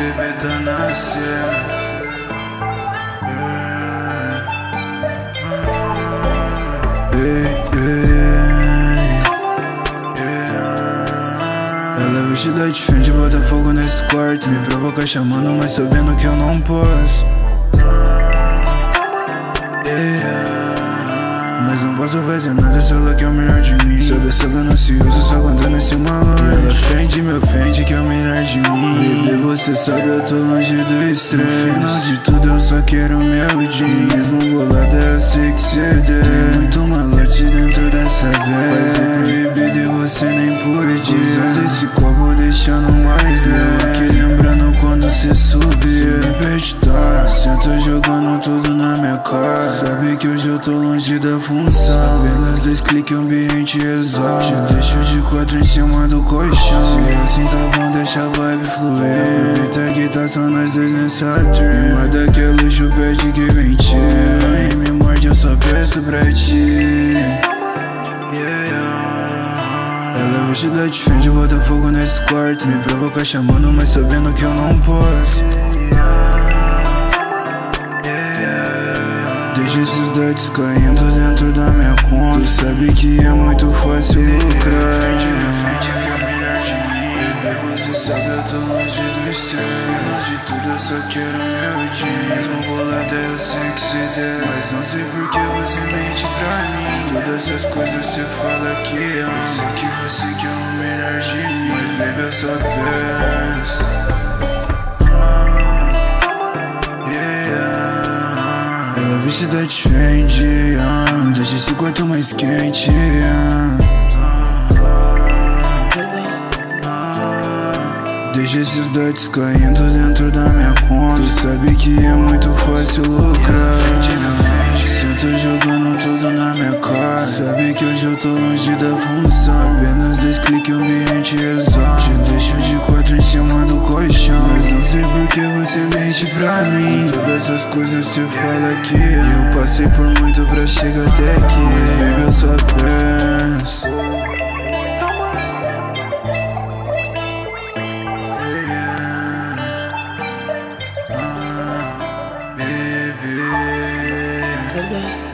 bebê tá na cena. Ela vestida de Fendi, bota fogo nesse quarto. Me provoca chamando, mas sabendo que eu não posso. Mas não posso fazer nada se ela quer o melhor de mim. Sabe essa ganancioso, só contando esse malandro. Ela ofende, me ofende, quer o melhor de mim. Bebê, você sabe, eu tô longe do estresse. No final de tudo eu só quero o meu din. Mesmo bolada eu sei que cê der. Tem muito malote dentro dessa bag. Faz o proibido e você nem podia. Usa esse copo deixando mais meu. Aqui lembrando quando cê subir. Se me perde, tá, cê tá jogando tudo na minha cara. Sabe que hoje eu tô longe da função. Apenas 2 cliques, ambiente exato. Te deixo de 4 em cima do colchão. Se assim tá bom, deixa a vibe fluir. Eita que tá só nós dois nessa trip. Mas daquele luxo pede que vem te. Aí me morde, eu só peço pra ti. Ela vestida de Fendi, bota fogo nesse quarto. Me provoca chamando, mas sabendo que eu não posso. Deixa esses dados caindo dentro da minha conta. Tu sabe que é muito fácil lucrar. Defende que é o melhor de mim. Bebê, você sabe, eu tô longe do estresse. Longe de tudo, eu só quero o meu dia. Mesmo bolada, eu sei que cê der. Mas não sei por que você mente pra mim. Todas essas coisas cê fala que eu sei que você quer o melhor de mim. Mas baby, eu só peço. Ela vestida de Fendi, deixa esse quarto mais quente. Deixa esses dados caindo dentro da minha conta. Tu sabe que é muito fácil lucrar. Cê tá jogando tudo na minha cara. Sabe que hoje eu tô longe da função. Apenas 2 cliques, ambiente exato. Te deixo de 4 em cima do colchão. Mas não sei por que você mente pra mim. Todas essas coisas cê fala que eu passei por muito pra chegar até aqui. Baby, eu só peço. Baby.